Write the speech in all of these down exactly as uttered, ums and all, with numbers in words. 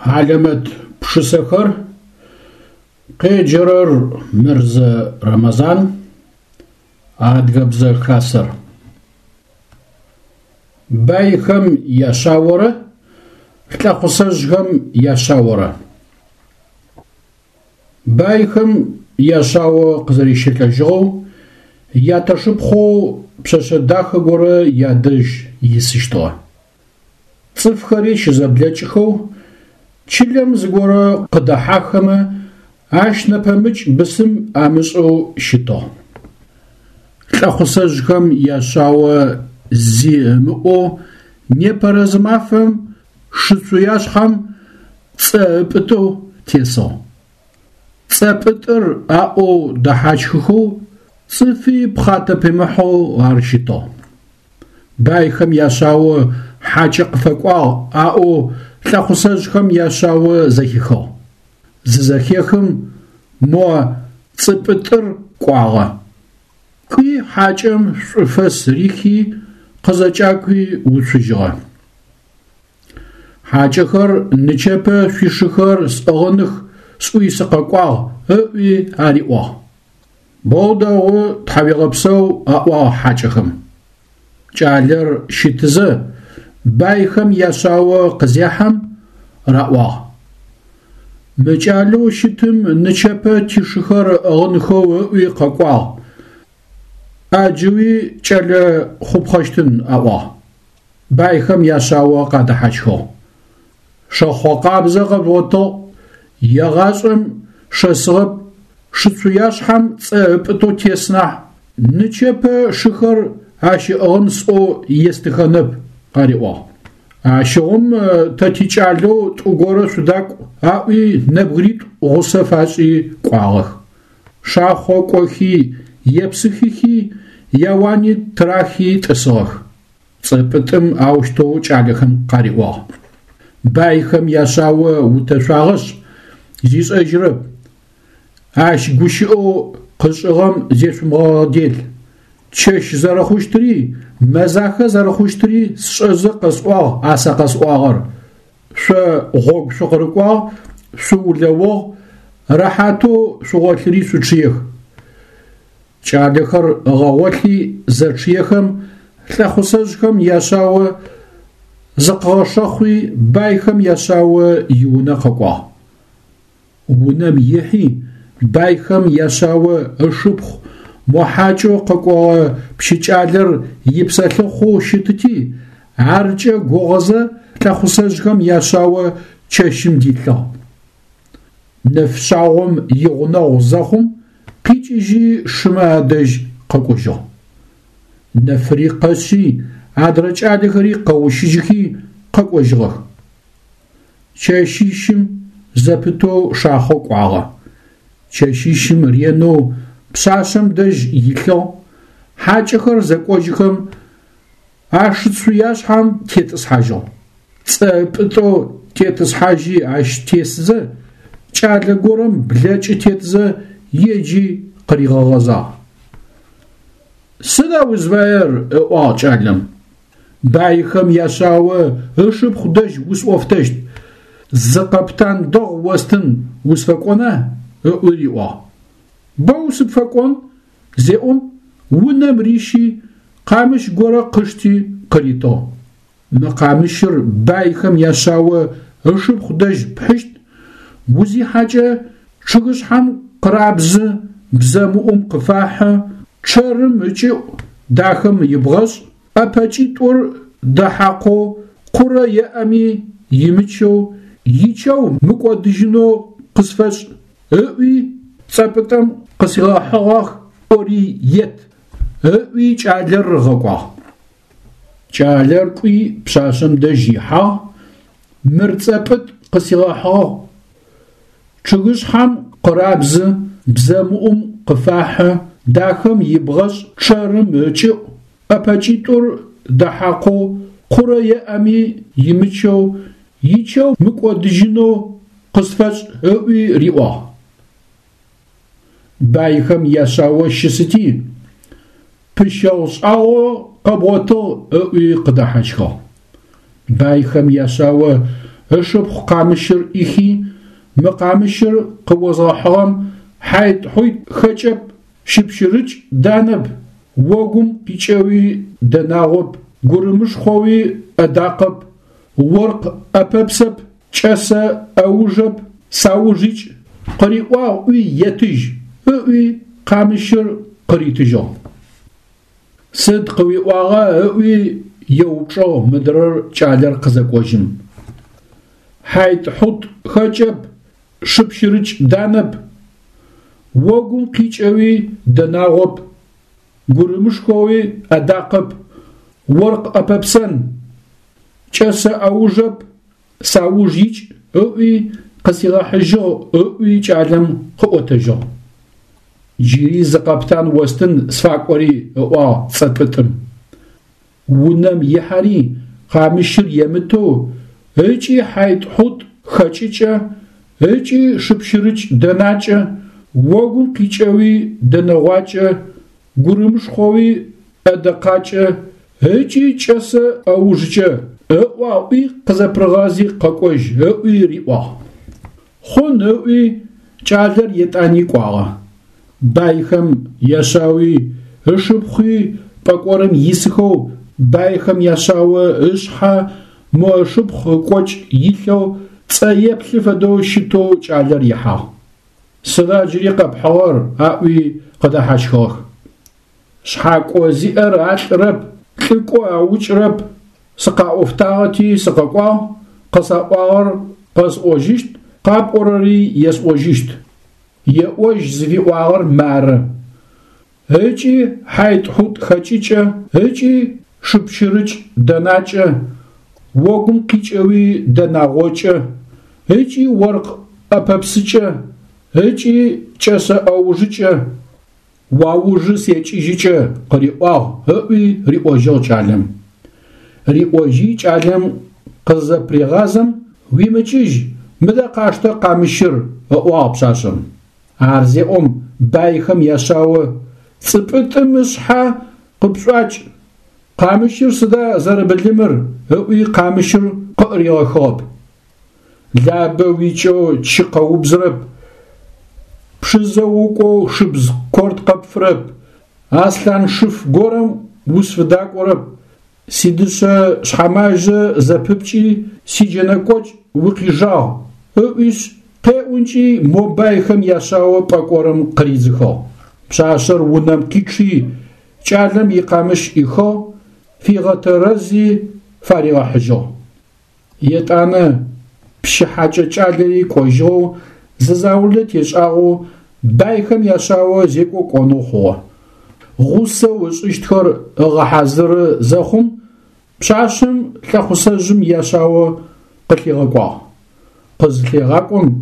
علامة بشسكر قيجرر مرز رمضان عادقبز كاسر بايكم يشاورة تلاقصجهم يشاورة بايكم يشاو قزري شكل جو ياتشبخو بششداخ غورة يادج يسشتوا صفخري شزبلچخو چلم زغورة قدحاخما عاش نپمج بسم امشو شتو تلاقصجهم يشاو زيمو نيپرزمافم شتسوياشخم صبتو تيسو صبتر او دحاچخو صفي بخاطه بمحو غارشتو بايخم ياشاو حاجق فقوا او تلاخصجخم ياشاو زخيخو ززخيخم مو صبتر قواغا كي حاجم فسريخي قزاچاكي وسجغا حاجخر نچپه فيشخر سغنخ سوي سققوا اوي اريوا بودو تحويغبسو اوا حاجخم جالر شتزه بايخم يشاو قزيحم راوا مجالو شتم نچپه تشخر اغنخو اوي ققوا اجوي چل خوب خشتن اوا بايخم يشاو قدحچخو شخو قابزه قبوتو يغاشم شسغب شتسوياشحم صبتو تيسنا نچپه شخر اشي اونسو يستخنب قريوا اشوم تتيچالو طغورو سوداق اوي نبغريت اوسفاشي قواغ شاخو قوخي يبسخيخي يواني تراخي تسوخ صبتم اوشتو چالخم قريوا بايخم يشاو وتشاغش زيس اجرب اش گوشو قشغم زيش موديل چش زرخوشتري مزاخ زرخوشتري شز قصوا اسا قصواغر ش غوب شقرقوا شو لو راحتو شغلري سوچيخ چالخر غوتلي زرچيخم تلخصجكم يشاو زقاشخوي بايخم يشاو يونا قوا ونم يحي بايخم يشاو اشبخ محاجو قوا بشيچالر يبسلخو شتتي عرجه غوغزه تخصجكم يشاو چشم ديتلا نفشاوم يغنا زخم قيجي شمادج ققوجو نفريقشي عدرج عدخري قوشيجكي ققوجغ چشيشم زپتو شاخو قواغا چشيشم رينو بساشم دج يلو حاجخر زقوجخم اشتسوياش هم تيتس حاجو صبتو تيتس حاجي اش تيسزه چالغورم بلچ تيتزه يجي قريغغزا سدا وزوير او چالم بايخم يشاو اشب خدج وسوفتش زقبتان دغ وستن وسفقونه اوريوا باوس فقون زيوم ونمريشي قامش غورا قشتي قريتو مقامشر بايخم يشاو اشب خدج بحشت وزي حاجه شغش هم قرابز بزموم قفاحه چرم اچي داخم يبغش اپاچي تور دحقو قرا يامي يمچو يچو مقودجنو قصفش اوي صبتم قصيغا حواخ اوري يت اوي چالر غقوا چالر قوي بشاشم دجيحا مرصبت قصيغا حوا چغش هم قرابز بزموم قفاحه داخم يبغش چرم اچي اپاچي تور دحقو قرا يامي يمچو يچو مقودجنو قصفش اوي ريوا بايخم يشاو شستي بشوش او قبوتو اوي قدحشخو بايخم يشاو اشبخ قامشر إخي مقامشر قوزاحهم حيت حيت خجب شبشرج دانب وقم قيشوي دناغب قرمش خوي أداقب ورق أببسب شاسا أوجب ساوجيج قريقوا وي يتج وي قامشر قريتجو صدق وي واغا وي يوچو مدرر چالر قزاقوجم حيت حط خجب شبشرج دانب وقم قيشوي دناغب قرمش خوي أداقب ورق أببسن شاسا أوجب ساوجيج أوي قصيغا حجو أوي جعلم قوتجو جيري زقابتان وستن سفاقوري أوا صدبتم ونم يحري قامشر يمتو هجي حيت حط خچيچا هجي شبشرج دناچا وغن قيچوي دنواچا قرمش خوي أدقاچا هجي چاسا أوججا أوي قزبرغازي قاقوج أوي ريوا خون أوي چالر يتاني قواغا بايخم يشاوي اشبخي باقورم يسخو بايخم يشاوي اشحا مو اشبخ قوش يلو تسايبخي فدو شتو چالر يحا سدا جري قبحوار أوي قدا حشخوخ شحاقو زئر عشرب تلقو أوش رب سقا أفتاغتي سقا قوا قصا قوار قص أوجيشت قاب أورري يس أوجيشت يأوج زفي قوار مار هجي حيت حوت خچيچا هجي شبشرج دناچا وقم قيچوي دناغوچا هجي ورق أببسچا هجي چاسا أوجيچا واوجي سيچيجيچا قريقوا هوي ريقوجو چالم ريقوجي چالم قزا بريغازم ويمچيج مدا قاشتا قامشر أوا بشاشم عرزي أم بايخم يشاو صبتم مشحا قبشواج قامشر صدا زربلمر هوي قامشر قريغا خوب لابا ويچو چقاو بزرب بشزوكو شبز كورد قبفرب أصلا شف غورم وسفداك ورب سيدشا شحماجة زببچي سيجنكوچ وقيجاو اويش قيونچي موبايخم يشاو باقورم قريزخو بشاشر ونم كيچي چالم يقامش إخو في غترزي فارغ حجو يتانا بشحاجة چالري كوجو ززاولت يشاو بايخم يشاو زيكو قونو خو غوسة وشيشتخر غحازر زخم بشاشم لخصجم يشاو قتلغاقوا قزلغاقون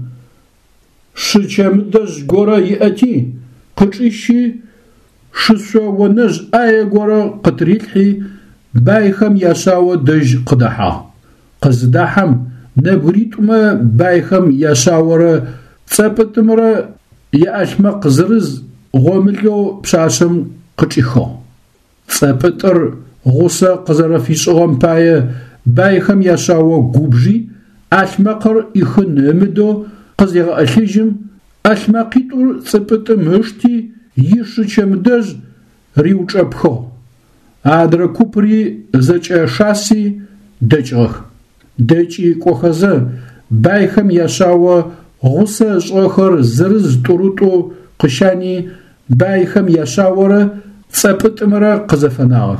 شچمدج غورا ياتي قچيشي شسو ونج اي غورا قتريلحي بايخم يشاو دج قدحا قزدحم نبريتما بايخم يشاور صبتمرا ياشمق زرز غوملو بشاشم قچيخو صبتر غوسا قزر فيشغم باي بايخم يشاو غوبجي اشمقر يخن مدو قزيغ الحجم اشمقيتور صبتمشتي يشچمدج ريوچبخو ادر كوبري زچ شاسي دچخ دچي كوخزه بايخم يشاو غوسا شخر زرز طروتو قشاني بايخم يشاور صبتمرا قزفناغ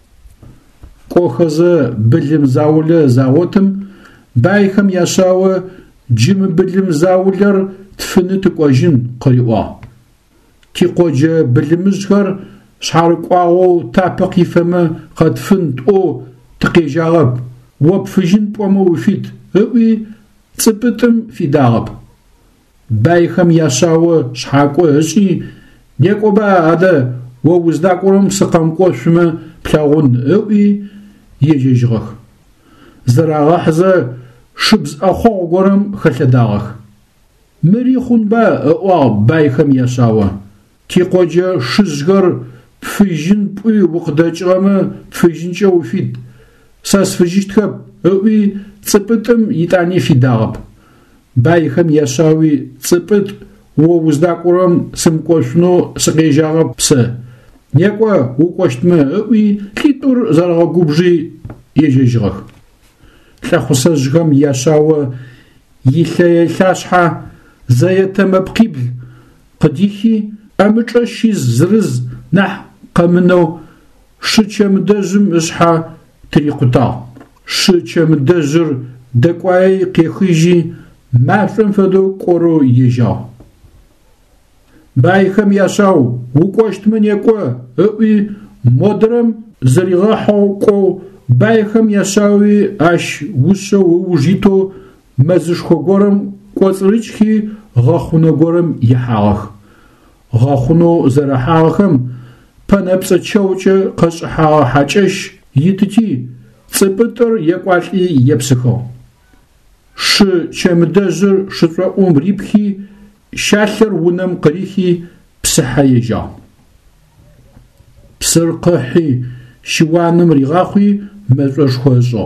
كوخزه بلم زاول زاوتم بايخم يشاو جيم بلم زاولر تفنت قوجن قريوا كي قوجه بلمزخر شحارقواو تابقي فما قد فنت او تقيجاغب وبفجن بومو وفيت اوي صبتم في داغب بايخم يشاو شحاقو هشي نيكوبا هذا ووزداقورم سقامقو شما بلاغون اوي يجيجغخ زراغحزه شبز اخو غورم خلداغخ مريخون با او بايخم يشاو كي قوجه شزغر فجن بوي وقداچغما فجنچو وفيت ساس فجيتكب اوي цыпытым итани фидагъэп. Байхэм яшауи цыпыт о уздакъорэм сымкӏошъунэу сыкъежьагъэп псы. Некӏо укӏощтмэ ыӏуи лӏитӏур зэрэгъэгубжи ежьэжьыгъэх. Лъэхъусэжъхэм яшао илъэе лъашъхьэ зэетэмэпкъибл къыдихи амычӏэ щиз зырыз нахь къэмынэу шычэмыдэжъым ышъхьэ тырикъутагъ. Шычэмыдэжъыр дэкӏуаи къехыжьи машӏом фэдэу кӏорэу ежьагъ. Байхэм яшау укӏощтмэ некӏо ыӏуи модрэм зэригъэхьэу кӏоу байхэм яшауи ащ ушъэу ыужитэу мэзышхо горэм кӏоцӏырыкӏхи гъэхъунэ горэм ихьагъэх. Гъэхъунэу зэрэхьагъэхэм пэнэпцӏэ чэукӏэ къэшӏыхьагъэ хьакӏэщ итыти цыпытыр екӏуалӏи епсыхыгъ. Шы чэмыдэжъыр шыцӏоӏум рипхи щалъэр унэм къырихи псыхьэ ежьагъ. Псыр къыхьи щыуаным ригъахъуи мэшӏошхо ышӏыгъ.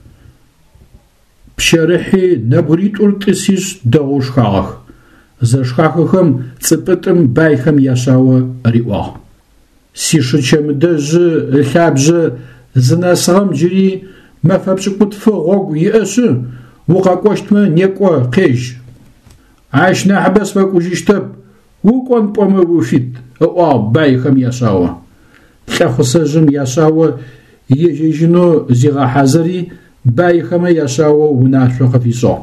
Пщэрыхьи нэбгыритӏур тӏысищ дэгъоу шхагъэх. Зэшхахэхэм цыпытым байхэм яшао риӏуагъ. Сишычэмыдэжъы ылъабжьэ зынэсыгъэм джыри мэфэ пшӏыкӏутфы гъогу иӏэшъы укъэкӏощтмэ некӏо къежь. Ащ нахьыбэ сфэкӏужьыщтэп, укӏон пӏомэ уфит ыӏуагъ байхэм яшао. Лъэхъусэжъым яшао ежьэжьынэу зигъэхьазэри байхэмэ яшао унашъо къыфишӏыгъ.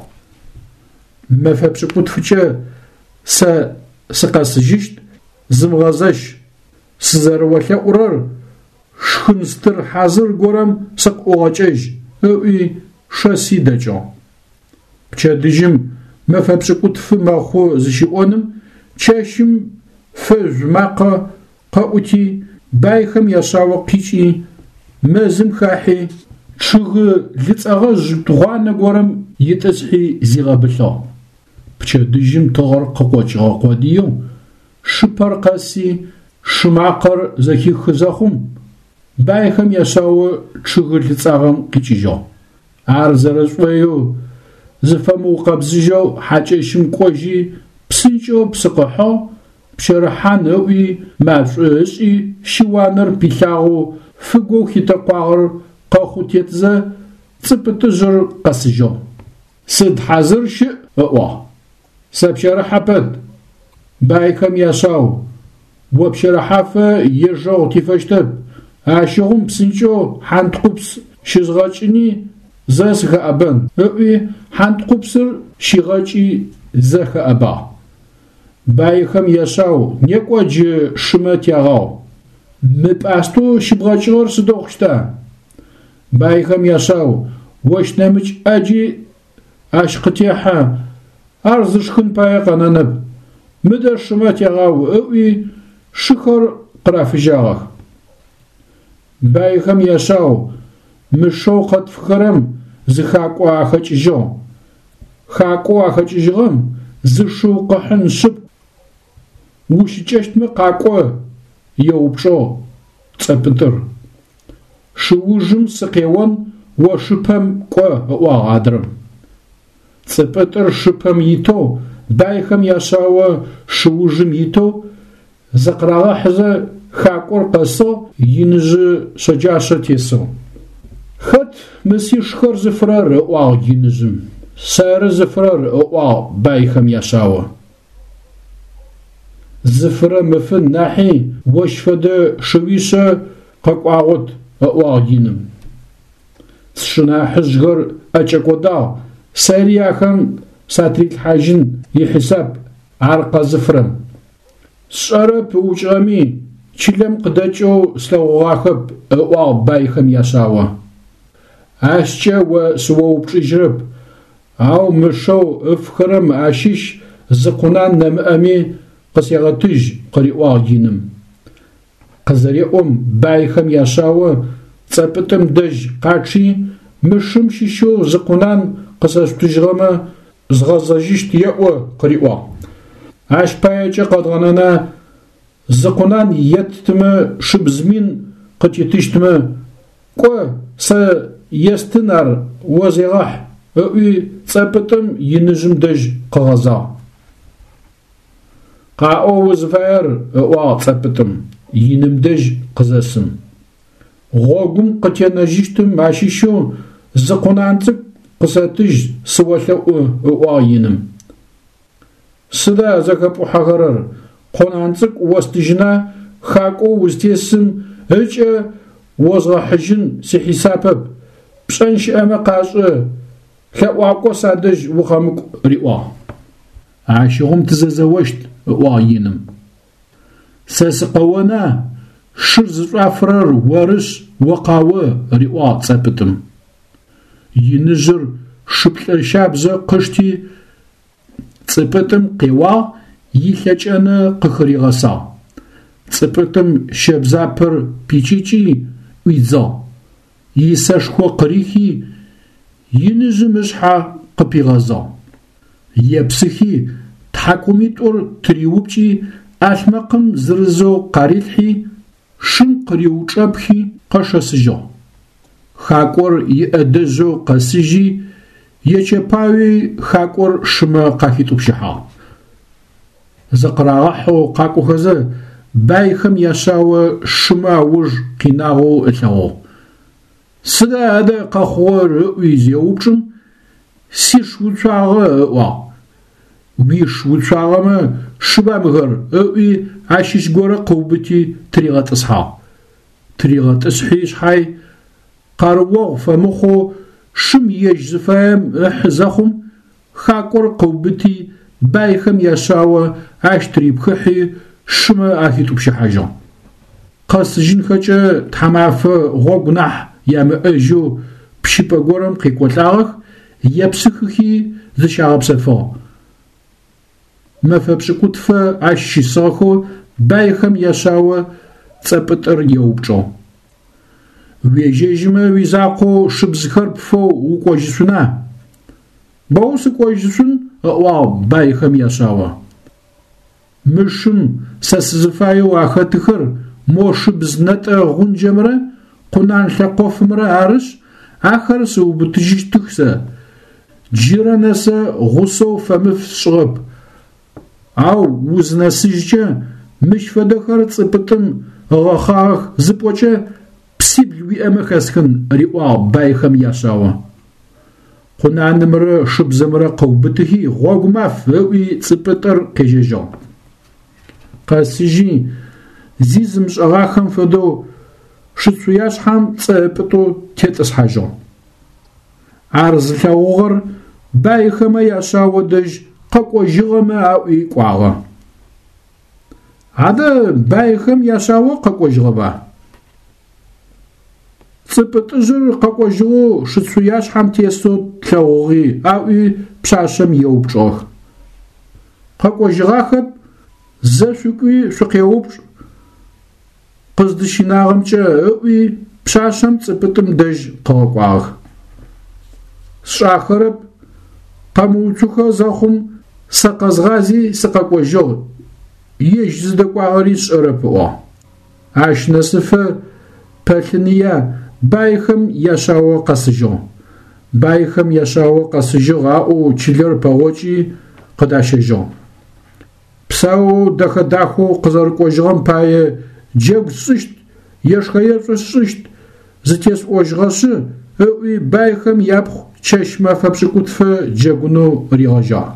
Мэфэ пшӏыкӏутфыкӏэ сэ сыкъэсыжьыщт, зымгъэзэщ. Сызэрэолъэӏурэр шхын стыр хьазыр горэм сыкъыӏогъэкӏэжь ыӏуи шэси дэкӏыгъ. Пчэдыжьым мэфэ пшӏыкӏутфы мэхъу зыщыӏоным чэщым фэжъу макъэ къэӏути байхэм яшао къикӏи мэзым хахьи чъыгы лыцӏэгъэжъ тыгъуанэ горэм итӏысхьи зигъэбылъыгъ. Пчэдыжьым тыгъэр къыкъокӏыгъэ къодыеу шыпэр къэси шымакъэр зэхихызэхъум байхэм яшао чъыгы лыцӏагъэм къикӏыжьыгъ. Ар зэрэшӏоеу зыфэмыукъэбзыжьэу хьакӏэщым кӏожьи псынкӏэу псыкъыхьыгъ, пщэрыхьан ыӏуи машӏо ышӏи щыуанэр пилъагъэу фыгоу хитэкъуагъэр къэхъу тетзэ цыпытыжъыр къэсыжьыгъ. Сыд хьазыр щыӏ ыӏуагъ. Сэ пщэрыхьапэт. Байхэм яшау о пщэрыхьафэ ежьэгъу тифэщтэп. Ащыгъум псынкӏэу хьанткъупс щызгъэкӏыни зэ сыхэӏэбэн ыӏуи хьанткъупсыр щигъэкӏи зэхэӏэбагъ. Байхэм яшау некӏо джы шымэ тягъэгъу. Мы пӏастэу щыбгъэкӏыгъэр сыдэу хъущта? Байхэм яшау ощ нэмыкӏ ӏэджи ащ къытехьэ, ар зышхын пае къэнэнэп. Мыдэ шымэ тягъэу ыӏуи шыхэр къырафыжьагъэх. Байхэм яшау мышъэу къэтфыхэрэм зыхакӏо ахэкӏыжьыгъ. Хакӏо ахэкӏыжьыгъэм зышыу къыхьын шъыпкъ. Ущыкӏэщтмэ къакӏо еупчӏыгъ цӏэпытыр. Шыужым сыкъеон о шыпэм кӏо ыӏуагъ адрэм. Цӏыпытыр шыпэм итэу байхэм яшао шыужым итэу зэкърагъэхьызэ хакӏор къэсыгъ, иныжъы шэджащэ тесыгъ. Хэт мы сишхэр зыфырэр ыӏуагъ иныжъым? Сэры зыфырэр ыӏуагъ байхэм яшао. Зыфырэ мыфын нахьи ощ фэдэ шыуишъэ къэкӏуагъот ыӏуагъ иным. Сшынахьыжъхэр ӏэкӏэкӏодагъ. Сэри ахэм сатрилъхьажьын ихьисап ар къэзыфырэм. Сшӏэрэ пыӏукӏыгъэми чылэм къыдэкӏэу слъэгъугъахэп ыӏуагъ байхэм яшао. Ащкӏэ о сыоупчӏыжьырэп. Ау мышъэу ыфхэрэм ащыщ зыкъунан нэмыӏэми къысегъэтыжь къыриӏуагъ иным. Къызэреӏом байхэм яшао цӏэпытым дэжь къачъи мышым щищэу зыкъунан къысэшъутыжьыгъэмэ згъэзэжьыщт еӏо къыриӏуагъ. Ащ паекӏэ къэдгъэнэнэ зыкъунан еттымэ шыбз мин къытетыщтмэ кӏо сэ естын ар о зегъахь ыӏуи цӏэпытым иныжъым дэжь къыгъэзагъ. Къаӏо узыфаер ыӏуагъ цӏэпытым, иным дэжь къызэсым. Гъогум къытенэжьыщтым ащыщэу зы къунан цӏыкӏу къысэтыжь сыолъэӏу ыӏуагъ иным. Сыда зэхэпӏухьэхэрэр? Къунан цӏыкӏу остыжьына хакӏоу узтесым ыкӏэ озгъэхьыжьын сихьисапэп. Пшӏэн щыӏэмэ къашӏы, лъэӏуакӏо садэжь ухэмыкӏу риӏуагъ. Ащыгъум тызэзэощт ыӏуагъ иным. Сэ сыкъэона шыр зышӏуафырэр орышъ окъао риӏуагъ цӏэпытым. Иныжъыр шыплӏырщабзэ къышти цӏыпытым къеуагъ, илъэкӏэнэ къыхыригъэсагъ. Цӏыпытым щэбзапэр пичӏичӏи ӏуидзагъ. Исэшхо къырихи иныжъым ышъхьэ къыпигъэзагъ. Епсыхи тхьакӏумитӏур триупчӏи ӏалъмэкъым зырызэу къарилъхьи шым къыриучӏэпхи къэшэсыжьыгъ. Хакӏор иӏэдэжьэу къэсыжьи ечэпауи хакӏор шымэ къахитӏупщыхьагъ. Зэкърагъэхьэу къакӏохэзэ байхэм яшъао шымэ ауж къинагъэу ылъэгъугъ. Сыда адэ къэхъугъэр ыӏуи зеупчӏым сиш уцуагъэ ыӏуагъ. Уиш уцуагъэмэ шыбамыхэр ыӏуи ащыщ горэ къыубыти тригъэтӏысхьагъ. Тригъэтӏысхьи шъхьай къарыуэгъу фэмыхъу шым ежь зыфаем ыхь зэхъум хакӏор къыубыти байхэм яшъао ащ трипхыхьи шымэ ахитӏупщыхьажьыгъ. Къэсыжьынхэкӏэ тхьамафэ гъогу нахь ямыӏэжьэу пщыпӏэ горэм къекӏолӏагъэх, епсыхыхи зыщагъэпсэфыгъ. Мэфэ пшӏыкӏутфэ ащ щисыгъэхэу байхэм яшъао цӏэпытӏыр еупчӏыгъ. Уежьэжьымэ уизакъоу шыбзыхэр пфэу укӏожьышъуна? Бэу сыкӏожьышъун ыӏуагъ байхэм яшъао. Мышым сэ сызыфаеу ахэтыхэр мо шыбз нэтӏэ гъунджэмрэ къунан лъэкъофымрэ арышъ, ахэр сыубытыжьыщтых сэ. Джырэ нэсэ гъусэу фэмыф сшӏыгъэп. Ау узынэсыжькӏэ мыщ фэдэхэр цӏыпытым ыгъэхъагъэх, зыпӏокӏэ псибл уиӏэмэ хэсхын риӏуагъ байхэм яшъао. Къунанымрэ шыбзэмрэ къыубытыхи гъогу маф ыӏуи цӏыпытӏыр къежьэжьыгъ. Къэсыжьи зи зымышӏэгъахэм фэдэу шыцуяшъхьэм цӏэпытӏу тетӏысхьажьыгъ. Ар зылъэгъугъэр байхэмэ яшъао дэжь къэкӏожьыгъэмэ аӏуи кӏуагъэ. Адэ байхэм яшъао къэкӏожьыгъэба? Цӏыпытӏыжъыр къэкӏожьыгъэу шыцуяшъхьэм тесэу тлъэгъугъи аӏуи пшъашъэм еупчӏыгъэх. Къэкӏожьыгъахэп зэшъукӏуи шъукъеупчӏ. Къыздыщынагъэмкӏэ ыӏуи пшъашъэм цӏыпытым дэжь къыгъэкӏуагъэх. Сшӏахэрэп, къэмыуцухэ зэхъум сэ къэзгъази сыкъэкӏожьыгъ. Ежь зыдэкӏуагъэри сшӏэрэп ыӏуагъ. Ащ нэсыфэ пэлъыныя байхэм яшъао къэсыжьыгъ. Байхэм яшъао къэсыжьыгъ аӏоу чылэр пэгъокӏи къыдащэжьыгъ. Псэу дэхэ дахэу къызэрыкӏожьыгъэм пае джэгу сшӏыщт, ешхъеешъо сшӏыщт, зытесӏожьыгъэшъы ыӏуи байхэм япхъу чэщ мэфэ пшӏыкӏутфэ джэгунэу ригъэжьагъ.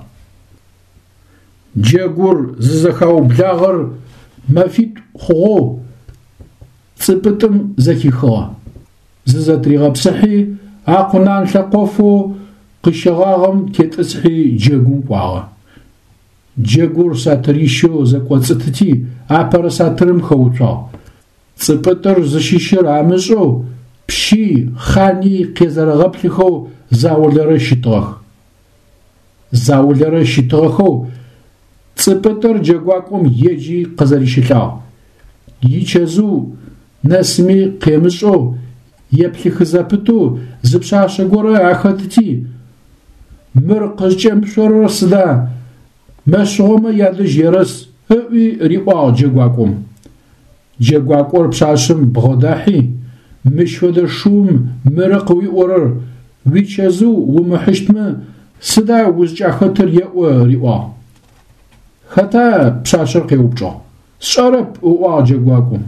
Джэгур зызэхаублагъэр мэфитӏу хъугъэу цӏыпытым зэхихыгъэ. Зызэтригъэпсыхьи а къунан лъэкъофэу къыщыгъагъэм тетӏысхьи джэгум кӏуагъэ. Джэгур сатырищэу зэкӏоцӏытыти апэрэ сатырым хэуцуагъ. Цӏыпытӏыр зыщыщыр амышӏэу пщи хъани къезэрэгъэплъыхэу заулэрэ щытыгъэх. Заулэрэ щытыгъэхэу цӏыпытӏыр джэгуакӏом еджи къызэрищылъагъ. Ичэзу нэсми къемышӏэу еплъыхы зэпыту зы пшъашъэ горэ ахэтыти мыр къызкӏэмышъорэр сыда? Мэшъогъомэ ядэжь ерэс ыӏуи риӏуагъ джэгуакӏом. Джэгуакӏор пшъашъэм бгъэдахьи мыщ фэдэ шум мырэ къыуиӏорэр ويتشازو ومحشتما سدا وزجا خطر يأو ريوا خطا بشاشر قيوبجا شارب او جاكواكم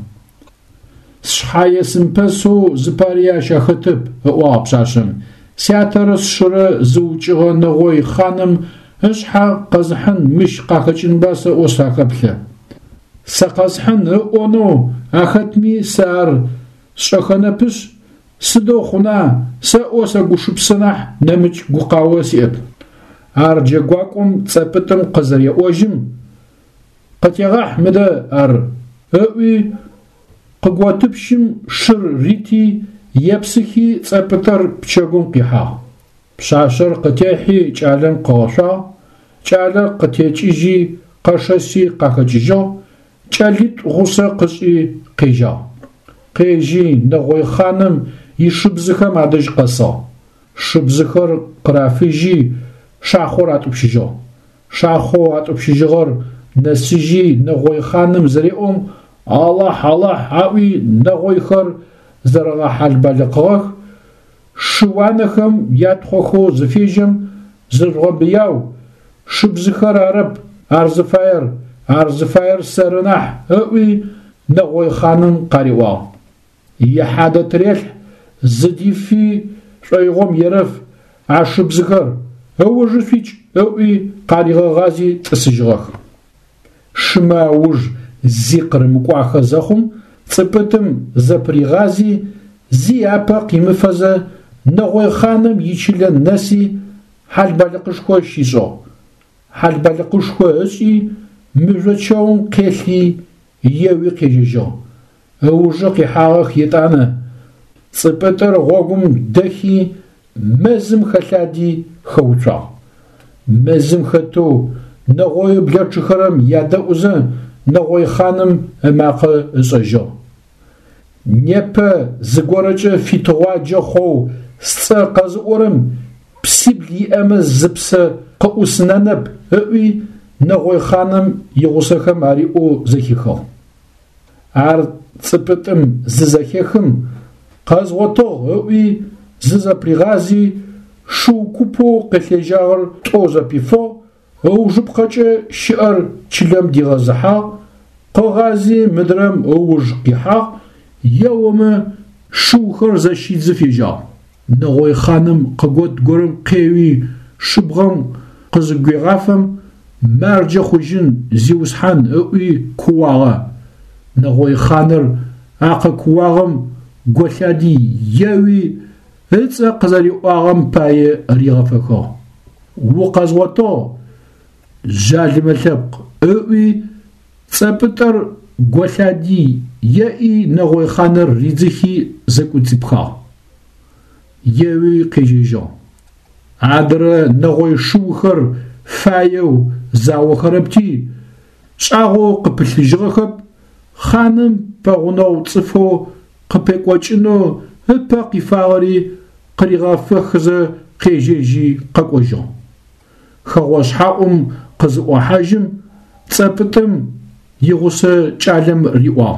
شحايا سمبسو زباريا شاخطب او بشاشم سياترس شرا زوجغا نغوي خانم اشحا قزحن مش قاقچن باسا او ساقبله ساقزحن اونو اختمي سار شخنپش سدو خنا سا او سا گوشبسنح نمج گوقاوسيب ار جاكواكم صپتم قزريا اوجم قتيغاح مدى ار اوي قواتبشم شر ريتي يبسخي صپتر بچگون قيحا بشاشر قتيحي چالن قوشا چالر قتيچيجي قشسي قاقجيجا چاليت غوسا قشي قيجا قيجي نغوي خانم يشبزخم عدج قصا شبزخر قرافيجي شاخور عطبشيجا شاخو عطبشيجغر نسيجي نغوي خانم زريئهم الله الله عاوي نغوي خر زرغا حال بالقاخ شوانخم يادخوخو زفيجم زرغبياو شبزخر عرب عرزفاير عرزفاير سرنح اوي نغوي خانم قاريوا يحادة تريح زديفي شايغم يرف عشبزخر هو جفيج اوي قاريغا غازي تسجغخ شما وج زيقر مقواخ زخم صپتم زپريغازي زيابا قيمفزا نغوي خانم يشيلن نسي حال بالقشكو شيزو حال بالقشكو اشي مجوچون قيلي يوي قيجو اوجقي حاغخ يتانا صپتر غوغم دخي مزم خلادي خوچا مزم خطو نغوي بلچخرم يادا اوزن نغوي خانم اماقه اشجو نيپه زگورجه فيتواجه خو سر قزورم بسيبلي امز زبسه قوسننب اوي نغوي خانم يغوسخم اري او زكيخو ار صپتم ززكيخم قزوتو اوي ززا بريغازي شو كوبو قلجاغر توزا بيفو او جبقچه شعر چلم ديغزحا قغازي مدرم او جقيحا يوم شوخر زشيد زفيجا نغوي خانم ققود قرم قيوي شبغم قزقوي غافم مارجا خوجن زيوسحان اوي كواغا نغوي خانر اقا كواغم قوشادي يوي هيتسا قزاري واغم باي ريغفكو وقزوتو جالم الثبق اوي صپتر قوشادي يأي نغوي خانر ريزخي زكو تبخا يوي قيجيجو عادر نغوي شوخر فايو زاو خربتي شاغو قبل جغخب خانم باغنو تصفو قبقوچنو هبا قفاغري قريغا فخز قيجيجي قاقوجو خواش حاقم قزقو حاجم صپتم يغوسا چالم ريوا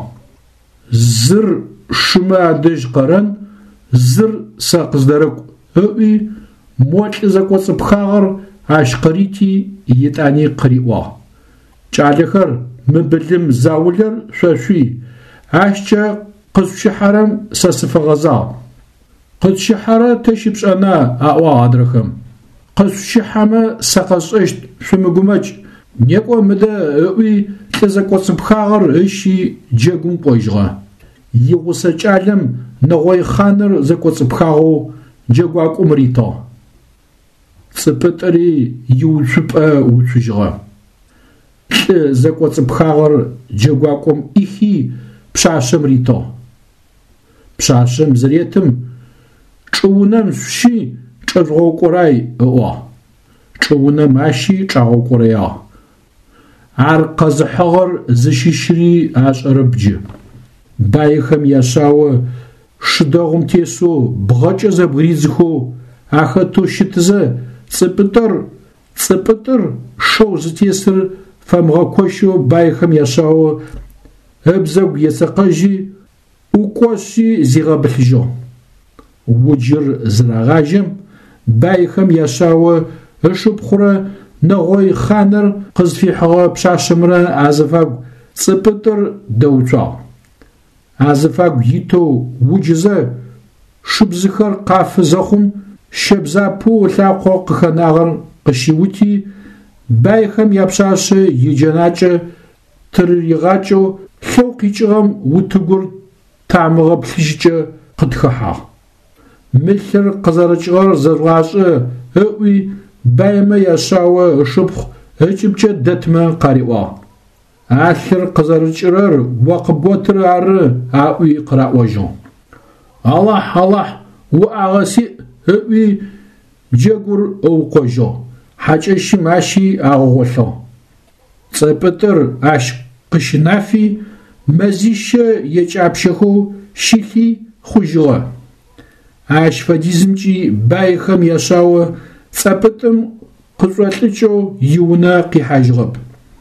زر شما دج قرن زر ساقزدرك اوي موچ زكو صبخاغر عشقريتي يتاني قريوا چالخر مبلم زاولر شوشي عشچا قزش حرم ساسفغزا قزش حرا تشبش انا اوا ادرخم قزش حما ساقزشت شمگومچ نيقو مدا اوي تزكو صبخاغر اشي جاگون قويجغا يغوسا چالم نغوي خانر زكو صبخاغو جاگواكو مريتا صپتري يوشبا وچجغا زكو صبخاغر جاگواكم ايخي بشاشم ريتا بشاشم زريتم چونم شي چزغو قراي او چونم اشي چاغو قرايا عر قزحغر زشيشري عشربجي بايخم يشاو شدغم تيسو بغاچ زبريزخو اخاتو شتزه صپتر صپتر شو زتيسر فمغا كوشو بايخم يشاو هبزو يسقجي وكوشي زيغا بلجو уджыр зырагъажьэм баихэм яшъао ышыпхъурэ нэгъой ханэр къызфихьыгъэ пшъашъэмрэ азыфагу цӏыпытыр дэуцуагъ. Азыфагу итэу уджызэ шыбзыхэр къафызэхъум щэбзапэу лъакъо къыхэнагъэр къыщиути баихэм япшъашъэ иджэнакӏэ тырыригъакӏэу лъэу къикӏыгъэм утыгур тамыгъэплъыжькӏэ къытхыхьагъ. Мылъыр къызэрыкӏыгъэр зэзгъашӏэ ыӏуи баимэ яшъао ышыпхъу ыкӏыбкӏэ дэтмэ къариӏуагъ. Алъыр къызэрыкӏырэр уакъыботыр ары аӏуи къыраӏожьыгъ. Аллахь, Аллахь, уӏагъэ сиӏ ыӏуи джэгур ыукъожьыгъ. Хьакӏэщым ащи агъэгъолъыгъ. Цӏэпытыр ащ къыщынафи мэзищэ екӏапщэхэу щилъи хъужьыгъэ. Ащ фэдизымкӏи баихэм яшъао цӏэпытым къышъолӏыкӏэу иунэ къихьажьыгъэп.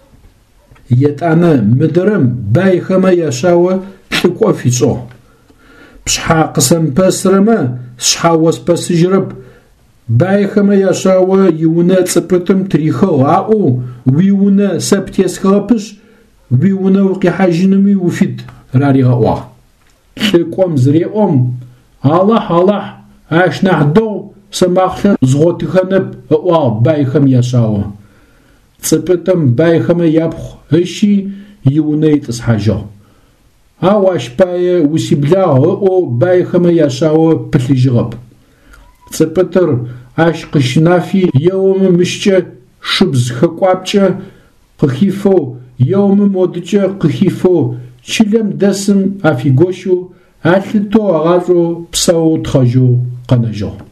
Етӏанэ мыдэрэм баихэмэ яшъао лӏыкӏо фишӏыгъ. Пшъхьа къысэмпэсырэмэ сшъхьа оспэсыжьырэп. Баихэмэ яшъао иунэ цӏыпытым трихыгъ аӏоу уиунэ сэ птесхыгъэпышъ уиунэ укъихьажьыными уфит раригъэӏуагъ. Лӏыкӏом зыреӏом Аллахь, Аллахь, ащ нахь дэгъу сэмахълъэ згъотыхэнэп ыӏуагъ баихэм яшъао. Цӏыпытым баихэмэ япхъу ыши иунэ итӏысхьажьыгъ. Ау ащ пае усиблагъ ыӏоу баихэмэ яшъао пылъыжьыгъэп. Цӏыпытыр ащ къыщынафи еомэ мышкӏэ шыбз хэкӏуапкӏэ къыхифэу еомэ модыкӏэ къыхифэу чылэм дэсым афигощэу алъытэу агъашӏэу псэу тхъэжьэу къэнэжьыгъ.